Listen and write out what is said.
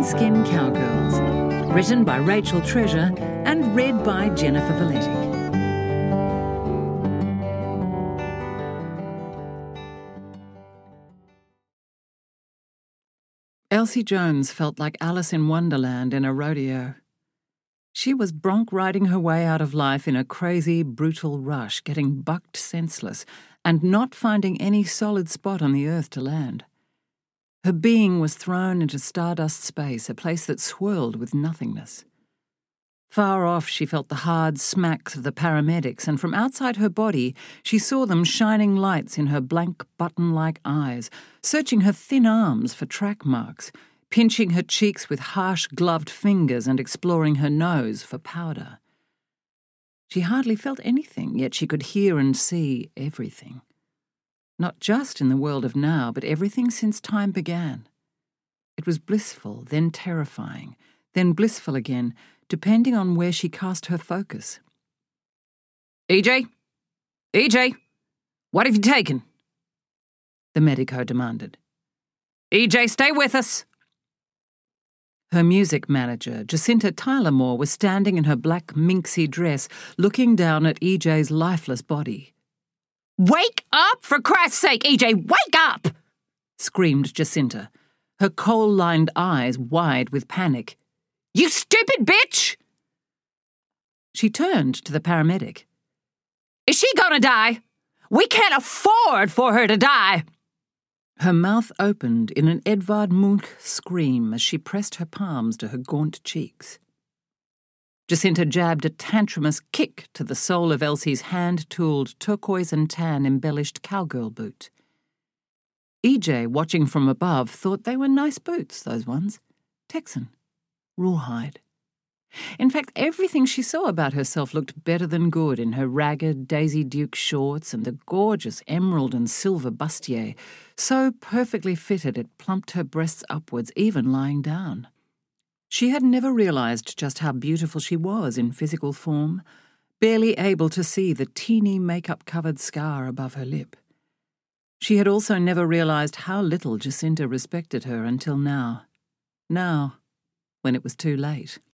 Skin Cowgirls, written by Rachel Treasure and read by Jennifer Valetic. Elsie Jones felt like Alice in Wonderland in a rodeo. She was bronc riding her way out of life in a crazy, brutal rush, getting bucked senseless and not finding any solid spot on the earth to land. Her being was thrown into stardust space, a place that swirled with nothingness. Far off, she felt the hard smacks of the paramedics, and from outside her body, she saw them shining lights in her blank button-like eyes, searching her thin arms for track marks, pinching her cheeks with harsh gloved fingers and exploring her nose for powder. She hardly felt anything, yet she could hear and see everything. Not just in the world of now, but everything since time began. It was blissful, then terrifying, then blissful again, depending on where she cast her focus. EJ? EJ? What have you taken? The medico demanded. EJ, stay with us! Her music manager, Jacinta Tylermore, was standing in her black minxie dress, looking down at EJ's lifeless body. "Wake up, for Christ's sake, EJ! Wake up!" screamed Jacinta, her coal-lined eyes wide with panic. "You stupid bitch!" She turned to the paramedic. "Is she gonna die? We can't afford for her to die!" Her mouth opened in an Edvard Munch scream as she pressed her palms to her gaunt cheeks. Jacinta jabbed a tantrumous kick to the sole of Elsie's hand-tooled turquoise and tan-embellished cowgirl boot. EJ, watching from above, thought they were nice boots, those ones. Texan. Rawhide. In fact, everything she saw about herself looked better than good in her ragged Daisy Duke shorts and the gorgeous emerald and silver bustier, so perfectly fitted it plumped her breasts upwards, even lying down. She had never realized just how beautiful she was in physical form, barely able to see the teeny makeup-covered scar above her lip. She had also never realized how little Jacinta respected her until now. Now, when it was too late.